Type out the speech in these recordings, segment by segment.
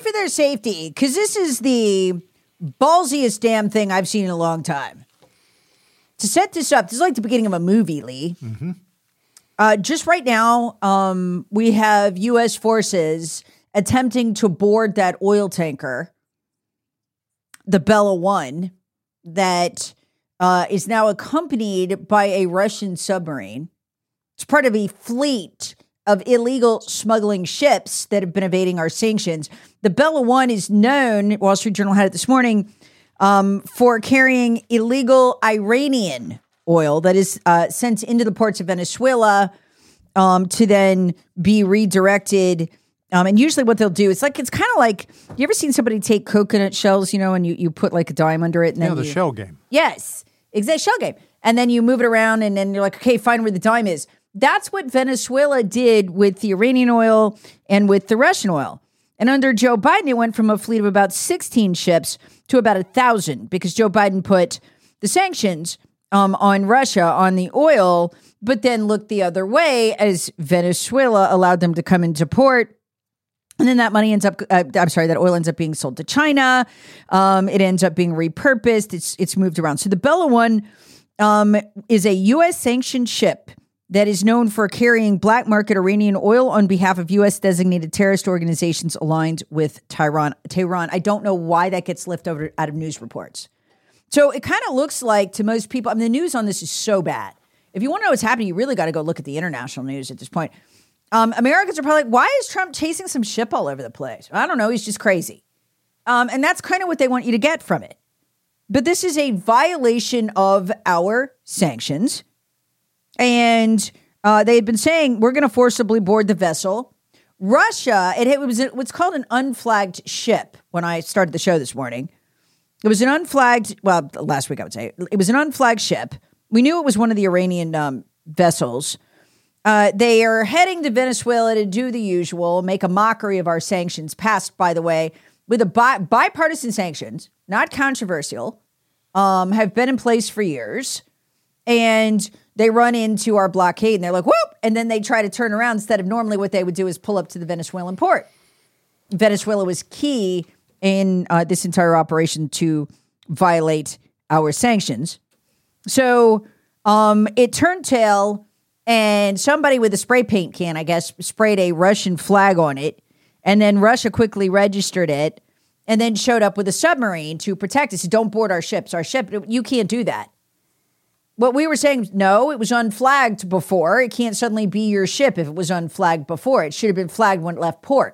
for their safety, because this is the ballsiest damn thing I've seen in a long time. To set this up, this is like the beginning of a movie, Lee. Mm-hmm. Just right now, we have U.S. forces attempting to board that oil tanker, the Bella One, that is now accompanied by a Russian submarine. It's part of a fleet of illegal smuggling ships that have been evading our sanctions. The Bella One is known, Wall Street Journal had it this morning, for carrying illegal Iranian oil that is sent into the ports of Venezuela to then be redirected. And usually what they'll do, it's kind of like, you ever seen somebody take coconut shells, and you put like a dime under it? And then the shell game. Yes, exactly, shell game. And then you move it around and then you're like, okay, find where the dime is. That's what Venezuela did with the Iranian oil and with the Russian oil. And under Joe Biden, it went from a fleet of about 16 ships to about 1,000 because Joe Biden put the sanctions on Russia on the oil, but then looked the other way as Venezuela allowed them to come into port. And then that money ends up, that oil ends up being sold to China. It ends up being repurposed. It's moved around. So the Bella One is a U.S. sanctioned ship that is known for carrying black market Iranian oil on behalf of U.S. designated terrorist organizations aligned with Tehran. I don't know why that gets lifted out of news reports. So it kind of looks like to most people, the news on this is so bad. If you want to know what's happening, you really got to go look at the international news at this point. Americans are probably like, why is Trump chasing some ship all over the place? I don't know. He's just crazy. And that's kind of what they want you to get from it. But this is a violation of our sanctions. And they had been saying, we're going to forcibly board the vessel. Russia, it was what's called an unflagged ship when I started the show this morning. It was an unflagged, last week I would say, it was an unflagged ship. We knew it was one of the Iranian vessels. They are heading to Venezuela to do the usual, make a mockery of our sanctions, passed, by the way, with a bipartisan sanctions, not controversial, have been in place for years. And they run into our blockade and they're like, whoop! And then they try to turn around instead of normally what they would do is pull up to the Venezuelan port. Venezuela was key in this entire operation to violate our sanctions. So it turned tail and somebody with a spray paint can, I guess, sprayed a Russian flag on it. And then Russia quickly registered it and then showed up with a submarine to protect us. Don't board our ships. Our ship, you can't do that. What we were saying, no, it was unflagged before. It can't suddenly be your ship if it was unflagged before. It should have been flagged when it left port.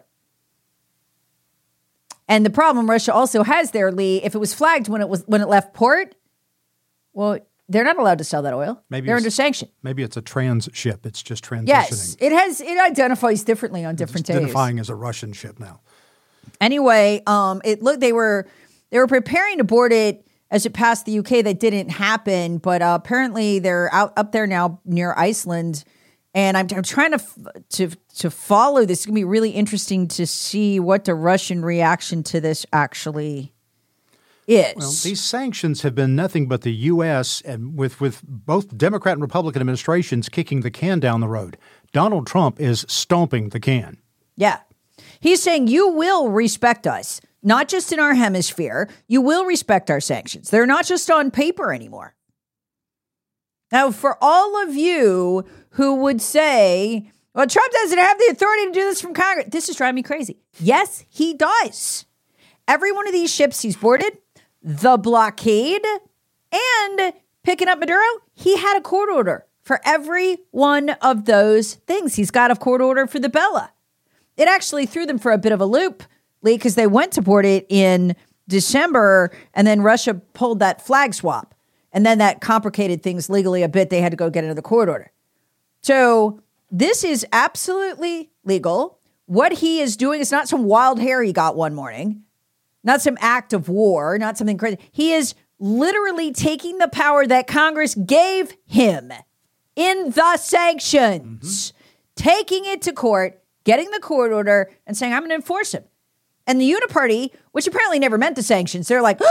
And the problem Russia also has there, Lee, if it was flagged when it left port, well, they're not allowed to sell that oil. They're under sanction. Maybe it's a trans ship. It's just transitioning. Yes, it identifies differently on different days. Identifying as a Russian ship now. Anyway, they were preparing to board it as it passed the UK. That didn't happen, but apparently they're up there now near Iceland. And I'm trying to follow this. It's going to be really interesting to see what the Russian reaction to this actually is. Well, these sanctions have been nothing but the U.S. and with both Democrat and Republican administrations kicking the can down the road. Donald Trump is stomping the can. Yeah. He's saying you will respect us, not just in our hemisphere. You will respect our sanctions. They're not just on paper anymore. Now, for all of you who would say, well, Trump doesn't have the authority to do this from Congress, this is driving me crazy. Yes, he does. Every one of these ships he's boarded, the blockade, and picking up Maduro, he had a court order for every one of those things. He's got a court order for the Bella. It actually threw them for a bit of a loop, Lee, because they went to board it in December, and then Russia pulled that flag swap. And then that complicated things legally a bit. They had to go get another court order. So this is absolutely legal. What he is doing is not some wild hair he got one morning, not some act of war, not something crazy. He is literally taking the power that Congress gave him in the sanctions, taking it to court, getting the court order, and saying, I'm going to enforce them. And the Uniparty, which apparently never meant the sanctions, they're like,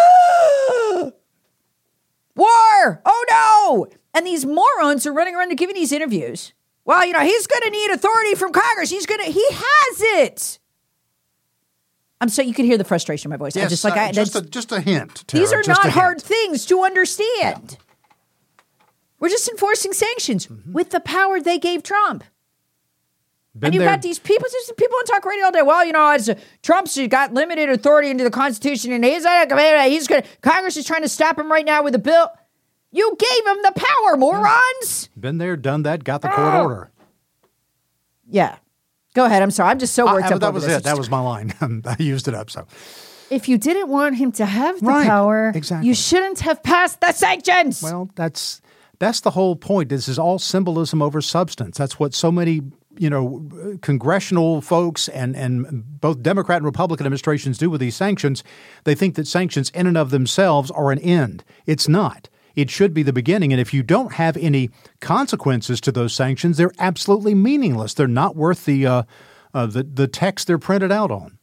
war! Oh, no! And these morons are running around and giving these interviews. Well, he's going to need authority from Congress. He has it. I'm sorry, you could hear the frustration in my voice. Yes, just a hint. Tara, these are just not a hard hint. things to understand. Yeah. We're just enforcing sanctions with the power they gave Trump. And you've got these people on talk radio all day. Well, Trump's got limited authority under the Constitution, and Congress is trying to stop him right now with a bill. You gave him the power, morons. Been there, done that, got the court order. Yeah. Go ahead. I'm sorry. I'm just so worked up. That was it. That was my line. I used it up. So, if you didn't want him to have the power, exactly. You shouldn't have passed the sanctions. Well, that's the whole point. This is all symbolism over substance. That's what so many congressional folks and both Democrat and Republican administrations do with these sanctions. They think that sanctions in and of themselves are an end. It's not. It should be the beginning. And if you don't have any consequences to those sanctions, they're absolutely meaningless. They're not worth the text they're printed out on.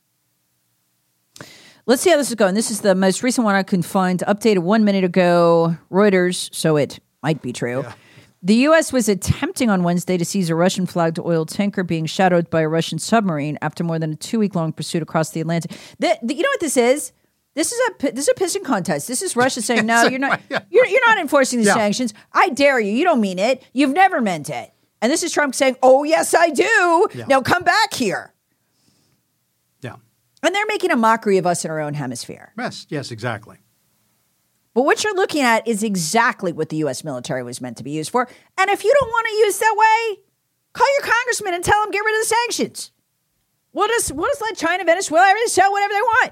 Let's see how this is going. This is the most recent one I can find, updated 1 minute ago. Reuters, so it might be true. Yeah. The U.S. was attempting on Wednesday to seize a Russian-flagged oil tanker being shadowed by a Russian submarine after more than a 2-week-long pursuit across the Atlantic. You know what this is? This is a pissing contest. This is Russia saying, "No, you're not. You're not enforcing the sanctions. I dare you. You don't mean it. You've never meant it." And this is Trump saying, "Oh, yes, I do. Yeah. Now come back here." Yeah. And they're making a mockery of us in our own hemisphere. Yes, exactly. But what you're looking at is exactly what the U.S. military was meant to be used for. And if you don't want to use that way, call your congressman and tell them get rid of the sanctions. We'll just let China, Venezuela, everything sell whatever they want.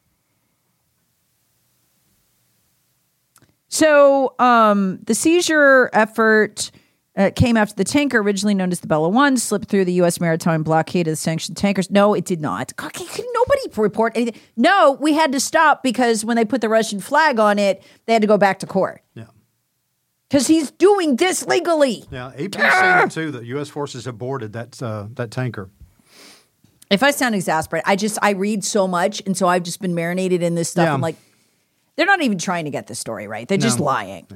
So the seizure effort came after the tanker, originally known as the Bella One, slipped through the U.S. maritime blockade of the sanctioned tankers. No, it did not. God, could nobody report anything? No, we had to stop because when they put the Russian flag on it, they had to go back to court. Yeah. Because he's doing this legally. Yeah, AP saying too that U.S. forces have boarded that tanker. If I sound exasperated, I read so much, and so I've just been marinated in this stuff. Yeah. I'm like, they're not even trying to get the story right. They're just lying.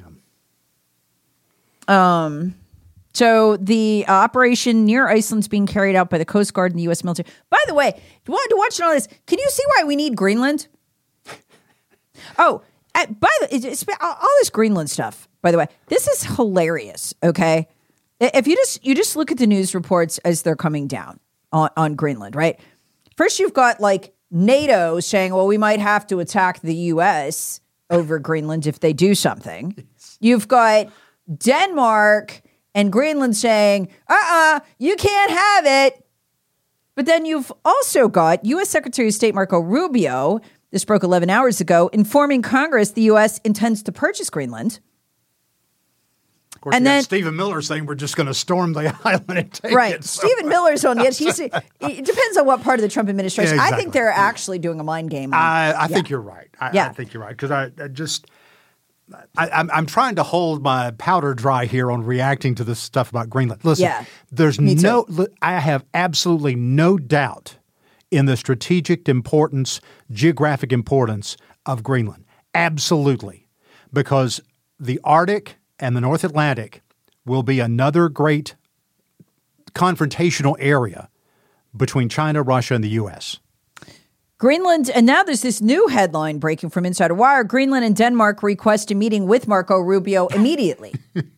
Yeah. So the operation near Iceland's being carried out by the Coast Guard and the U.S. military. By the way, watching all this, can you see why we need Greenland? All this Greenland stuff, by the way, this is hilarious, okay? If you just look at the news reports as they're coming down on Greenland, right? First, you've got like NATO saying, well, we might have to attack the U.S. over Greenland if they do something. You've got Denmark and Greenland saying, you can't have it. But then you've also got U.S. Secretary of State Marco Rubio, this broke 11 hours ago, informing Congress the U.S. intends to purchase Greenland. Of course, and then Stephen Miller saying we're just going to storm the island and take it. So. Stephen Miller's on the edge. It depends on what part of the Trump administration. Yeah, exactly. I think they're actually doing a mind game. I think you're right. I think you're right. Because I'm trying to hold my powder dry here on reacting to this stuff about Greenland. Listen, I have absolutely no doubt in the strategic importance, geographic importance of Greenland. Absolutely. Because the Arctic and the North Atlantic will be another great confrontational area between China, Russia, and the U.S. Greenland, and now there's this new headline breaking from Insider Wire. Greenland and Denmark request a meeting with Marco Rubio immediately.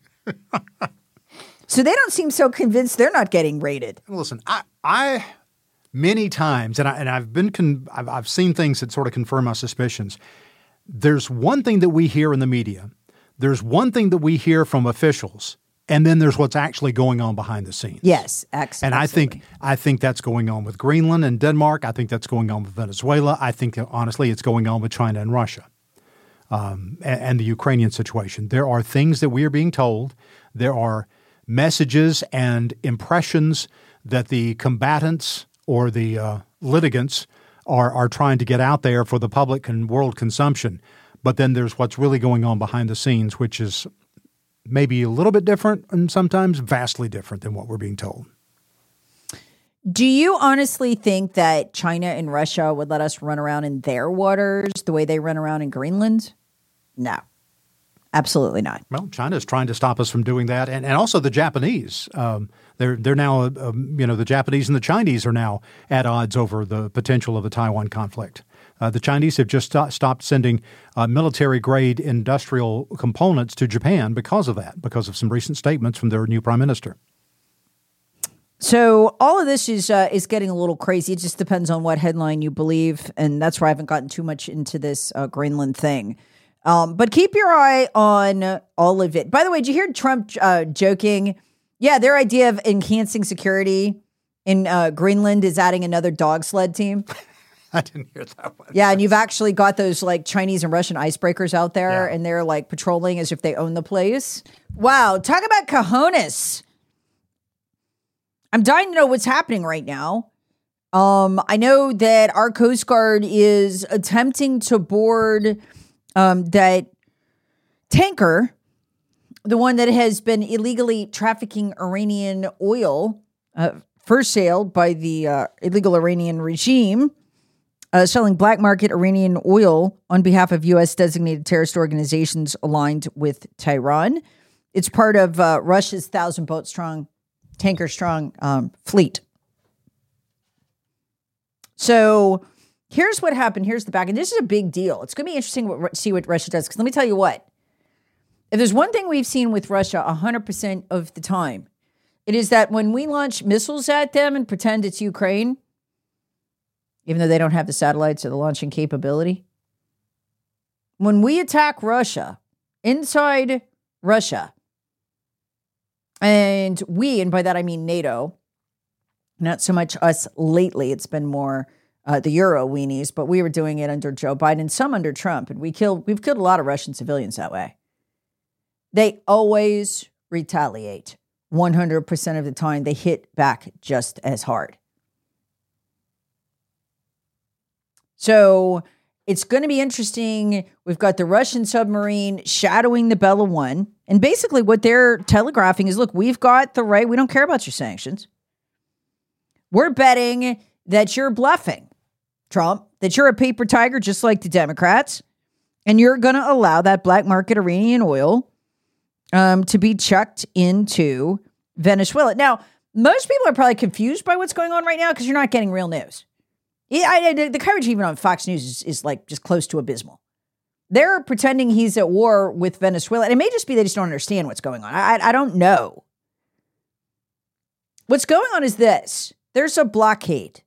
So they don't seem so convinced they're not getting raided. Listen, I many times, and I've seen things that sort of confirm my suspicions. There's one thing that we hear in the media. There's one thing that we hear from officials, and then there's what's actually going on behind the scenes. Yes, and I think that's going on with Greenland and Denmark. I think that's going on with Venezuela. I think that, honestly, it's going on with China and Russia, and the Ukrainian situation. There are things that we are being told. There are messages and impressions that the combatants or the litigants are trying to get out there for the public and world consumption. But then there's what's really going on behind the scenes, which is maybe a little bit different and sometimes vastly different than what we're being told. Do you honestly think that China and Russia would let us run around in their waters the way they run around in Greenland? No. Absolutely not. Well, China is trying to stop us from doing that, and also the Japanese. They're now, the Japanese and the Chinese are now at odds over the potential of a Taiwan conflict. The Chinese have just stopped sending military-grade industrial components to Japan because of that, because of some recent statements from their new prime minister. So all of this is getting a little crazy. It just depends on what headline you believe, and that's why I haven't gotten too much into this Greenland thing. But keep your eye on all of it. By the way, did you hear Trump joking? Yeah, their idea of enhancing security in Greenland is adding another dog sled team. I didn't hear that one. Yeah, and you've actually got those like Chinese and Russian icebreakers out there, and they're like patrolling as if they own the place. Wow, talk about cojones. I'm dying to know what's happening right now. I know that our Coast Guard is attempting to board that tanker, the one that has been illegally trafficking Iranian oil for sale by the illegal Iranian regime, selling black market Iranian oil on behalf of U.S. designated terrorist organizations aligned with Tehran. It's part of Russia's 1,000-boat-strong, tanker-strong fleet. So here's what happened. Here's the back. And this is a big deal. It's going to be interesting to see what Russia does. Because let me tell you what. If there's one thing we've seen with Russia 100% of the time, it is that when we launch missiles at them and pretend it's Ukraine, even though they don't have the satellites or the launching capability, when we attack Russia, inside Russia, and by that I mean NATO, not so much us lately, it's been more the Euro weenies, but we were doing it under Joe Biden, some under Trump, and we've killed a lot of Russian civilians that way. They always retaliate. 100% of the time, they hit back just as hard. So it's going to be interesting. We've got the Russian submarine shadowing the Bella 1. And basically what they're telegraphing is, look, we've got the right. We don't care about your sanctions. We're betting that you're bluffing, Trump, that you're a paper tiger just like the Democrats. And you're going to allow that black market Iranian oil to be chucked into Venezuela. Now, most people are probably confused by what's going on right now because you're not getting real news. The coverage even on Fox News is like just close to abysmal. They're pretending he's at war with Venezuela. And it may just be they just don't understand what's going on. I don't know. What's going on is this. There's a blockade.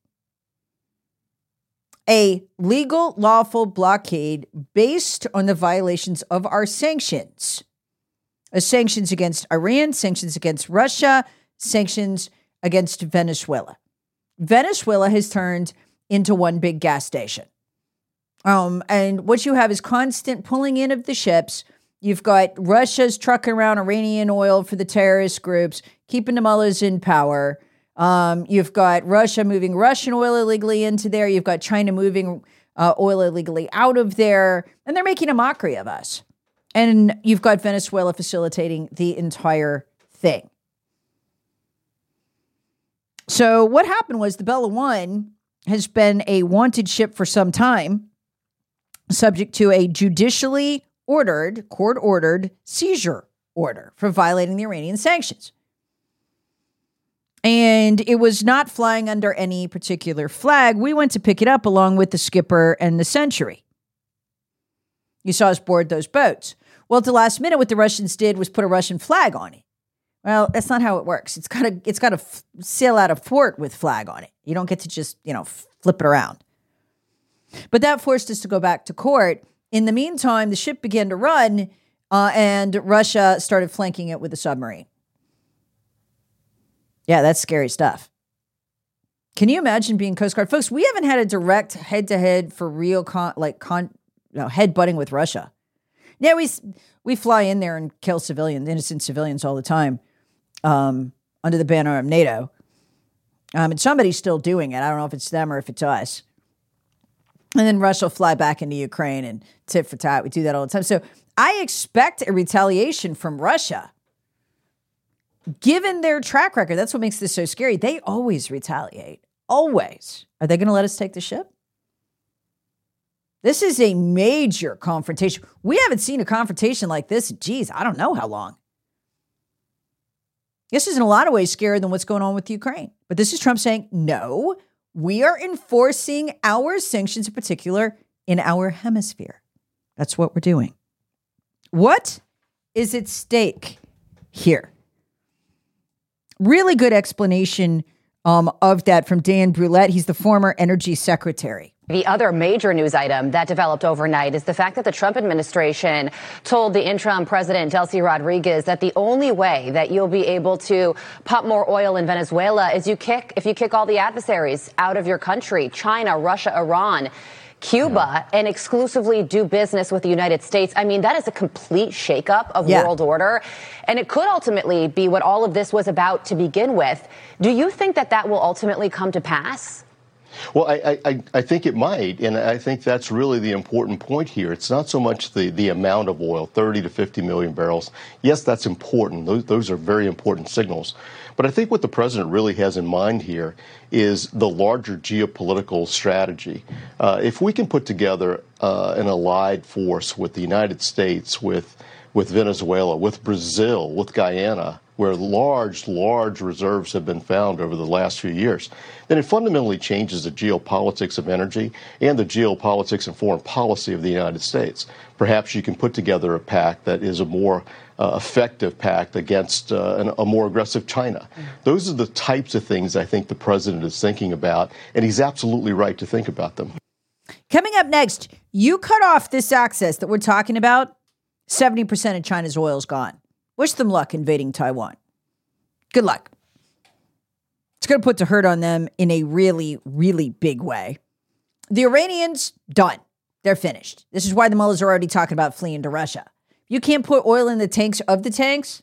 A legal, lawful blockade based on the violations of our sanctions. Sanctions against Iran, sanctions against Russia, sanctions against Venezuela. Venezuela has turned into one big gas station. And what you have is constant pulling in of the ships. You've got Russia's trucking around Iranian oil for the terrorist groups, keeping the mullahs in power. You've got Russia moving Russian oil illegally into there. You've got China moving oil illegally out of there. And they're making a mockery of us. And you've got Venezuela facilitating the entire thing. So what happened was the Bella 1 has been a wanted ship for some time, subject to a judicially ordered, court-ordered seizure order for violating the Iranian sanctions. And it was not flying under any particular flag. We went to pick it up along with the skipper and the Century. You saw us board those boats. Well, at the last minute, what the Russians did was put a Russian flag on it. Well, that's not how it works. It's got to sail out of port with flag on it. You don't get to just, flip it around. But that forced us to go back to court. In the meantime, the ship began to run, and Russia started flanking it with a submarine. Yeah, that's scary stuff. Can you imagine being Coast Guard? Folks, we haven't had a direct head-to-head for real head-butting with Russia. Yeah, we fly in there and kill innocent civilians all the time under the banner of NATO. And somebody's still doing it. I don't know if it's them or if it's us. And then Russia will fly back into Ukraine and tit for tat. We do that all the time. So I expect a retaliation from Russia. Given their track record, that's what makes this so scary. They always retaliate. Always. Are they going to let us take the ship? This is a major confrontation. We haven't seen a confrontation like this, geez, I don't know how long. This is in a lot of ways scarier than what's going on with Ukraine. But this is Trump saying, no, we are enforcing our sanctions, in particular, in our hemisphere. That's what we're doing. What is at stake here? Really good explanation of that from Dan Brulette. He's the former energy secretary. The other major news item that developed overnight is the fact that the Trump administration told the interim president, Delcy Rodriguez, that the only way that you'll be able to pump more oil in Venezuela is if you kick all the adversaries out of your country, China, Russia, Iran, Cuba, and exclusively do business with the United States. I mean, that is a complete shakeup of world order. And it could ultimately be what all of this was about to begin with. Do you think that that will ultimately come to pass? Well, I think it might, and I think that's really the important point here. It's not so much the amount of oil, 30 to 50 million barrels. Yes, that's important. Those are very important signals. But I think what the president really has in mind here is the larger geopolitical strategy. If we can put together an allied force with the United States, with Venezuela, with Brazil, with Guyana, where large reserves have been found over the last few years, then it fundamentally changes the geopolitics of energy and the geopolitics and foreign policy of the United States. Perhaps you can put together a pact that is a more effective pact against a more aggressive China. Those are the types of things I think the president is thinking about, and he's absolutely right to think about them. Coming up next, you cut off this access that we're talking about, 70% of China's oil is gone. Wish them luck invading Taiwan. Good luck. It's going to put the hurt on them in a really, really big way. The Iranians, done. They're finished. This is why the mullahs are already talking about fleeing to Russia. You can't put oil in the tanks of the tanks.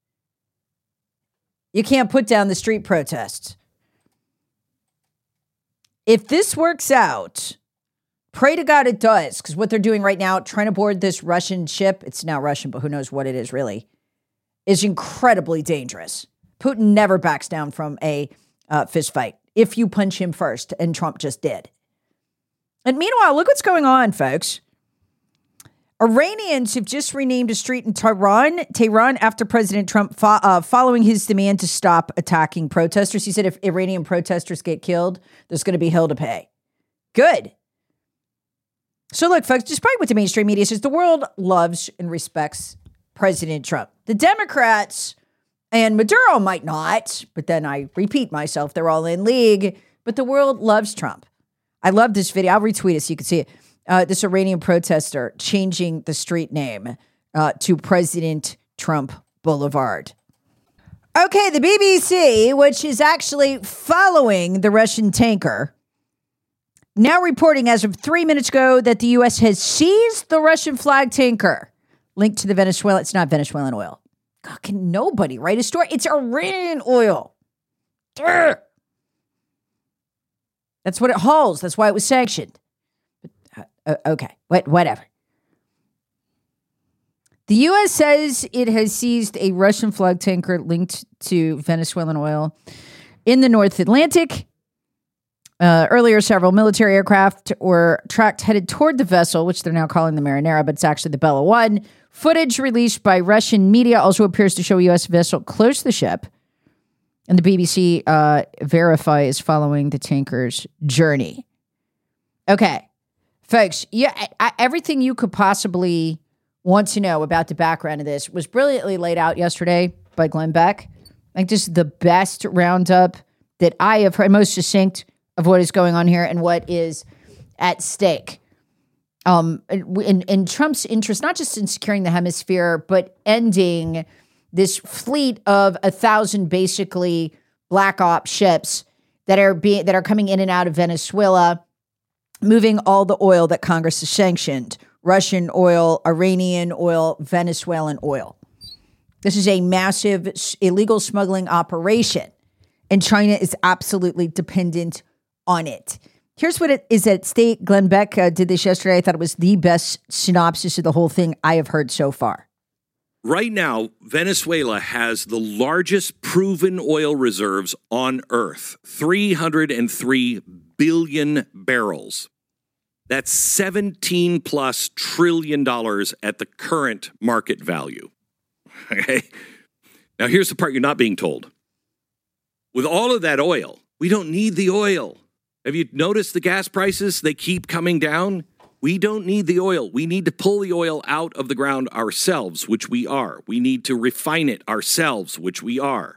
You can't put down the street protests. If this works out, pray to God it does, because what they're doing right now, trying to board this Russian ship, it's now Russian, but who knows what it is really, is incredibly dangerous. Putin never backs down from a fist fight if you punch him first, and Trump just did. And meanwhile, look what's going on, folks. Iranians have just renamed a street in Tehran after President Trump following his demand to stop attacking protesters. He said if Iranian protesters get killed, there's going to be hell to pay. Good. So look, folks, despite what the mainstream media says, the world loves and respects President Trump. The Democrats and Maduro might not, but then I repeat myself, they're all in league, but the world loves Trump. I love this video. I'll retweet it so you can see it. This Iranian protester changing the street name to President Trump Boulevard. Okay, the BBC, which is actually following the Russian tanker, now reporting as of 3 minutes ago that the U.S. has seized the Russian flag tanker linked to the Venezuela. It's not Venezuelan oil. God, can nobody write a story? It's Iranian oil. Durr. That's what it hauls. That's why it was sanctioned. Okay, whatever. The U.S. says it has seized a Russian flag tanker linked to Venezuelan oil in the North Atlantic. Earlier, several military aircraft were tracked headed toward the vessel, which they're now calling the Marinera, but it's actually the Bella 1. Footage released by Russian media also appears to show a U.S. vessel close to the ship. And the BBC verifies following the tanker's journey. Okay, folks, everything you could possibly want to know about the background of this was brilliantly laid out yesterday by Glenn Beck. I think this is the best roundup that I have heard, most succinct of what is going on here and what is at stake. In Trump's interest, not just in securing the hemisphere, but ending this fleet of 1,000 basically black ops ships that are coming in and out of Venezuela, moving all the oil that Congress has sanctioned: Russian oil, Iranian oil, Venezuelan oil. This is a massive illegal smuggling operation, and China is absolutely dependent on it. Here's what it is at stake. Glenn Beck did this yesterday. I thought it was the best synopsis of the whole thing I have heard so far. Right now, Venezuela has the largest proven oil reserves on Earth, 303 billion barrels. That's $17 plus trillion at the current market value. Okay. Now, here's the part you're not being told. With all of that oil, we don't need the oil. Have you noticed the gas prices? They keep coming down. We don't need the oil. We need to pull the oil out of the ground ourselves, which we are. We need to refine it ourselves, which we are.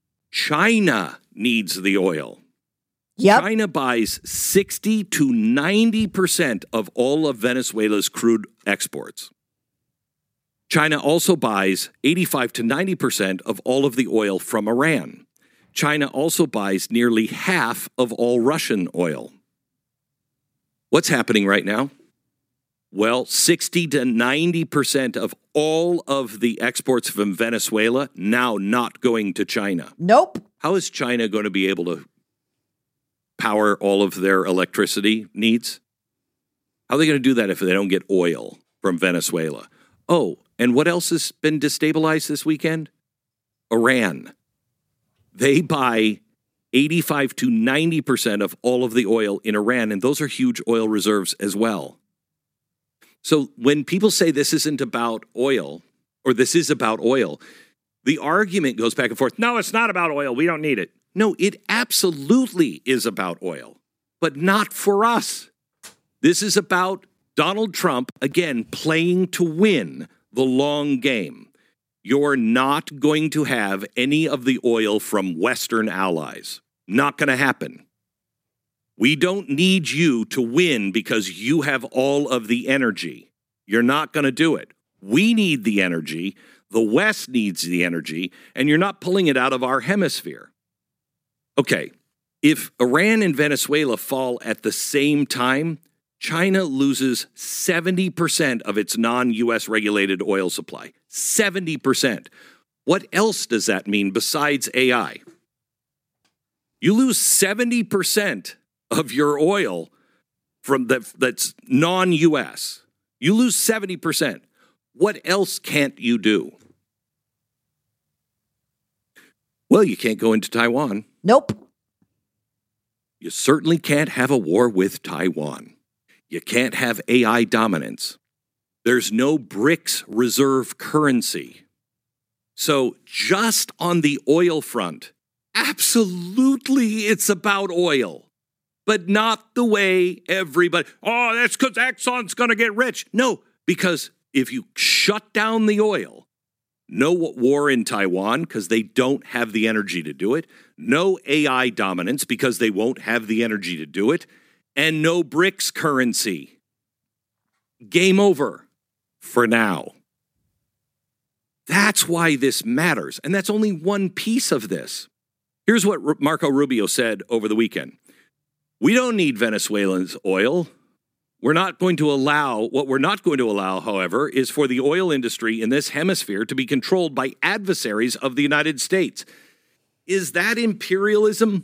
China needs the oil. Yep. China buys 60 to 90% of all of Venezuela's crude exports. China also buys 85 to 90% of all of the oil from Iran. China also buys nearly half of all Russian oil. What's happening right now? Well, 60 to 90% of all of the exports from Venezuela now not going to China. Nope. How is China going to be able to power all of their electricity needs? How are they going to do that if they don't get oil from Venezuela? Oh, and what else has been destabilized this weekend? Iran. They buy 85 to 90% of all of the oil in Iran, and those are huge oil reserves as well. So when people say this isn't about oil, or this is about oil, the argument goes back and forth. No, it's not about oil. We don't need it. No, it absolutely is about oil, but not for us. This is about Donald Trump, again, playing to win the long game. You're not going to have any of the oil from Western allies. Not going to happen. We don't need you to win because you have all of the energy. You're not going to do it. We need the energy. The West needs the energy, and you're not pulling it out of our hemisphere. Okay, if Iran and Venezuela fall at the same time, China loses 70% of its non-U.S. regulated oil supply. 70%. What else does that mean besides AI? You lose 70% of your oil from that's non-U.S. You lose 70%. What else can't you do? Well, you can't go into Taiwan. Nope. You certainly can't have a war with Taiwan. You can't have AI dominance. There's no BRICS reserve currency. So just on the oil front, absolutely it's about oil, but not the way everybody, oh, that's because Exxon's going to get rich. No, because if you shut down the oil, no war in Taiwan because they don't have the energy to do it, no AI dominance because they won't have the energy to do it, and no BRICS currency. Game over for now. That's why this matters. And that's only one piece of this. Here's what Marco Rubio said over the weekend. We don't need Venezuela's oil. What we're not going to allow, however, is for the oil industry in this hemisphere to be controlled by adversaries of the United States. Is that imperialism?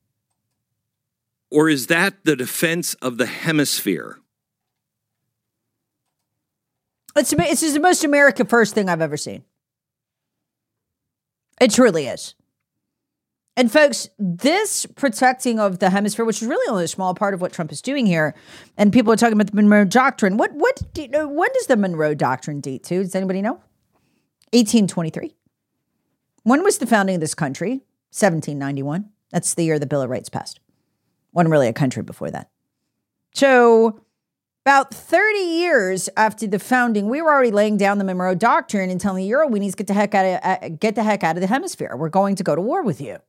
Or is that the defense of the hemisphere? It's the most America First thing I've ever seen. It truly is. And folks, this protecting of the hemisphere, which is really only a small part of what Trump is doing here, and people are talking about the Monroe Doctrine. When does the Monroe Doctrine date to? Does anybody know? 1823. When was the founding of this country? 1791. That's the year the Bill of Rights passed. Wasn't really a country before that. So about 30 years after the founding, we were already laying down the Monroe Doctrine and telling the Euroweenies, get the heck out of the hemisphere. We're going to go to war with you.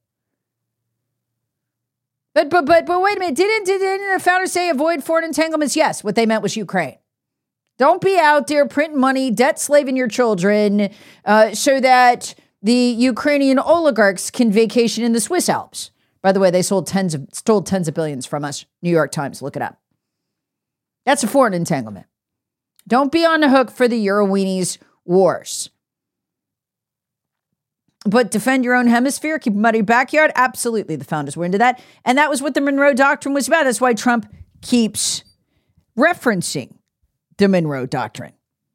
But wait a minute. Didn't the founders say avoid foreign entanglements? Yes. What they meant was Ukraine. Don't be out there printing money, debt slaving your children, so that the Ukrainian oligarchs can vacation in the Swiss Alps. By the way, they stole tens of billions from us. New York Times, look it up. That's a foreign entanglement. Don't be on the hook for the Euroweenies wars. But defend your own hemisphere, keep a muddy backyard. Absolutely, the founders were into that. And that was what the Monroe Doctrine was about. That's why Trump keeps referencing the Monroe Doctrine.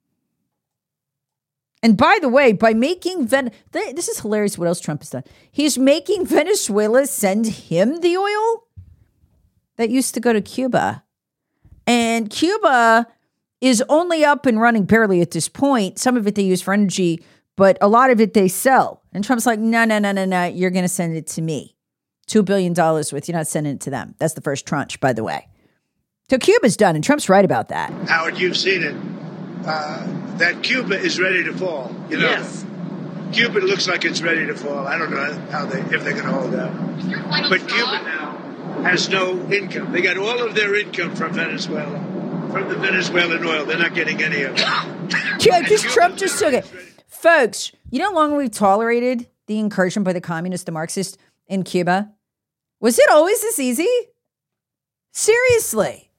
And by the way, by making this is hilarious what else Trump has done. He's making Venezuela send him the oil that used to go to Cuba. And Cuba is only up and running barely at this point. Some of it they use for energy, but a lot of it they sell. And Trump's like, no, you're going to send it to me. $2 billion worth. You're not sending it to them. That's the first tranche, by the way. So Cuba's done, and Trump's right about that. Howard, you've seen it. That Cuba is ready to fall. You know? Yes. Cuba looks like it's ready to fall. I don't know if they're going to hold out. But Cuba now has no income. They got all of their income from Venezuela, from the Venezuelan oil. They're not getting any of it. Yeah, because Trump just took it. Folks, you know how long we've tolerated the incursion by the communists, the Marxists in Cuba? Was it always this easy? Seriously.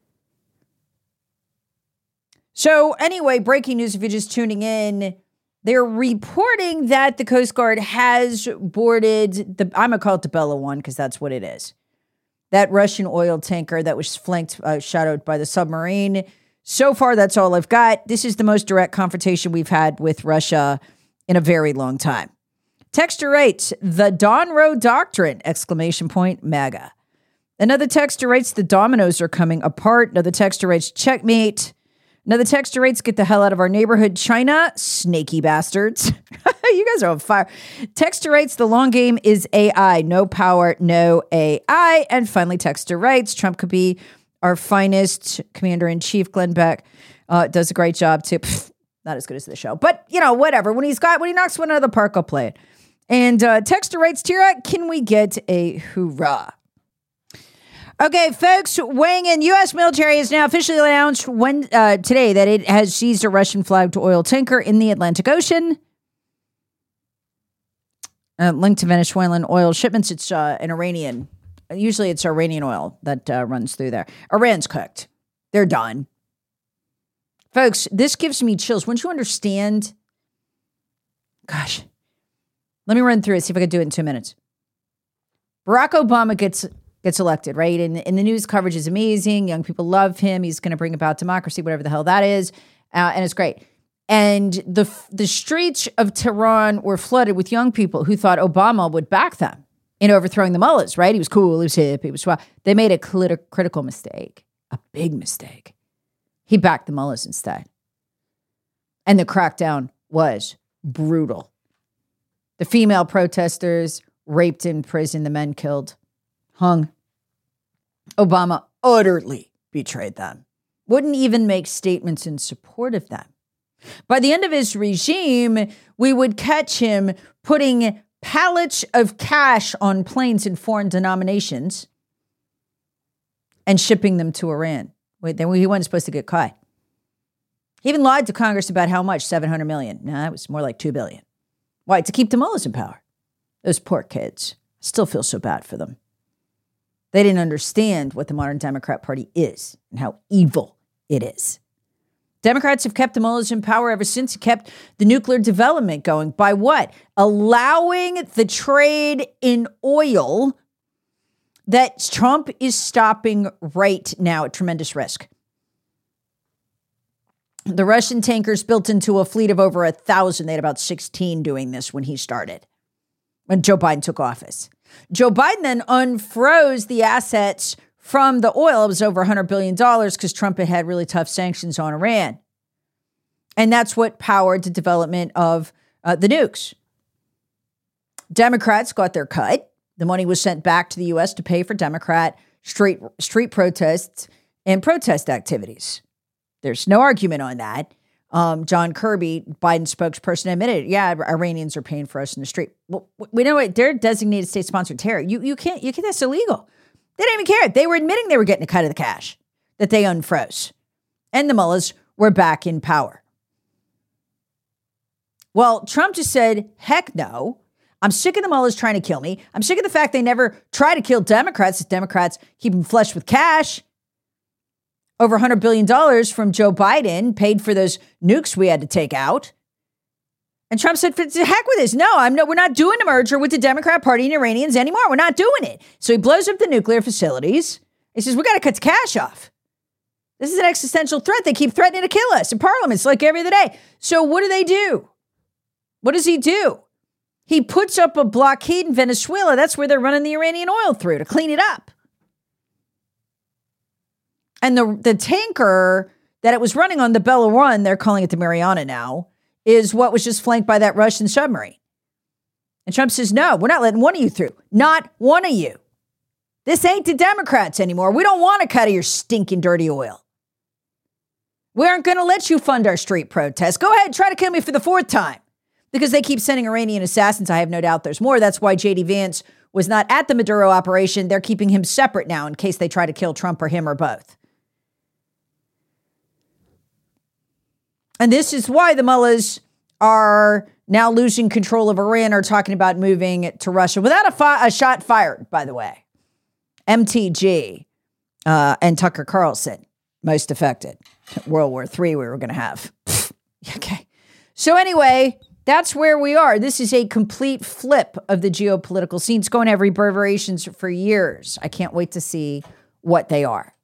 So anyway, breaking news if you're just tuning in, they're reporting that the Coast Guard has boarded I'm going to call it the Bella 1 because that's what it is. That Russian oil tanker that was flanked, shadowed by the submarine. So far, that's all I've got. This is the most direct confrontation we've had with Russia in a very long time. Texter writes, the Don Road Doctrine, ! MAGA. Another texter writes, the dominoes are coming apart. Another texter writes, checkmate. Another texter writes, get the hell out of our neighborhood, China, snaky bastards. You guys are on fire. Texter writes, the long game is AI, no power, no AI. And finally, texter writes, Trump could be our finest commander-in-chief. Glenn Beck does a great job too. Not as good as the show, but whatever. When he knocks one out of the park, I'll play it. And texter writes, Tira, can we get a hoorah? Okay, folks, weighing in, U.S. military has now officially announced today that it has seized a Russian-flagged oil tanker in the Atlantic Ocean. Linked to Venezuelan oil shipments, it's an Iranian. Usually it's Iranian oil that runs through there. Iran's cooked. They're done. Folks, this gives me chills. Once you understand, gosh, let me run through it, see if I can do it in 2 minutes. Barack Obama gets elected, right? And the news coverage is amazing. Young people love him. He's going to bring about democracy, whatever the hell that is. And it's great. And the streets of Tehran were flooded with young people who thought Obama would back them in overthrowing the mullahs, right? He was cool, he was hip, he was swell. They made a critical mistake, a big mistake. He backed the mullahs instead. And the crackdown was brutal. The female protesters raped in prison, the men killed, hung. Obama utterly betrayed them. Wouldn't even make statements in support of them. By the end of his regime, we would catch him putting pallets of cash on planes in foreign denominations and shipping them to Iran. He wasn't supposed to get caught. He even lied to Congress about how much, $700 million. No, that was more like $2 billion. Why? To keep the mullahs in power. Those poor kids. I still feel so bad for them. They didn't understand what the modern Democrat Party is and how evil it is. Democrats have kept the mullahs in power ever since. It kept the nuclear development going by what? Allowing the trade in oil that Trump is stopping right now at tremendous risk. The Russian tankers built into a fleet of over 1,000. They had about 16 doing this when he started, when Joe Biden took office. Joe Biden then unfroze the assets from the oil. It was over $100 billion because Trump had really tough sanctions on Iran. And that's what powered the development of the nukes. Democrats got their cut. The money was sent back to the U.S. to pay for Democrat street protests and protest activities. There's no argument on that. John Kirby, Biden's spokesperson, admitted, yeah, Iranians are paying for us in the street. Well, we know what they're designated state-sponsored terror. You can't, that's illegal. They didn't even care. They were admitting they were getting a cut of the cash that they unfroze. And the mullahs were back in power. Well, Trump just said, heck no. I'm sick of the mullahs trying to kill me. I'm sick of the fact they never try to kill Democrats as Democrats keep them flush with cash. Over $100 billion from Joe Biden paid for those nukes we had to take out. And Trump said, to heck with this. No, we're not doing a merger with the Democrat Party and Iranians anymore. We're not doing it. So he blows up the nuclear facilities. He says, we got to cut the cash off. This is an existential threat. They keep threatening to kill us in parliaments like every other day. So what do? What does he do? He puts up a blockade in Venezuela. That's where they're running the Iranian oil through to clean it up. And the tanker that it was running on, the Bella 1, they're calling it the Mariana now, is what was just flanked by that Russian submarine. And Trump says, no, we're not letting one of you through. Not one of you. This ain't the Democrats anymore. We don't want a cut of your stinking dirty oil. We aren't going to let you fund our street protests. Go ahead, try to kill me for the 4th time. Because they keep sending Iranian assassins. I have no doubt there's more. That's why J.D. Vance was not at the Maduro operation. They're keeping him separate now in case they try to kill Trump or him or both. And this is why the mullahs are now losing control of Iran, or talking about moving to Russia without a shot fired, by the way. MTG and Tucker Carlson, most affected. World War III we were going to have. Okay. So anyway, that's where we are. This is a complete flip of the geopolitical scene. It's going to have reverberations for years. I can't wait to see what they are.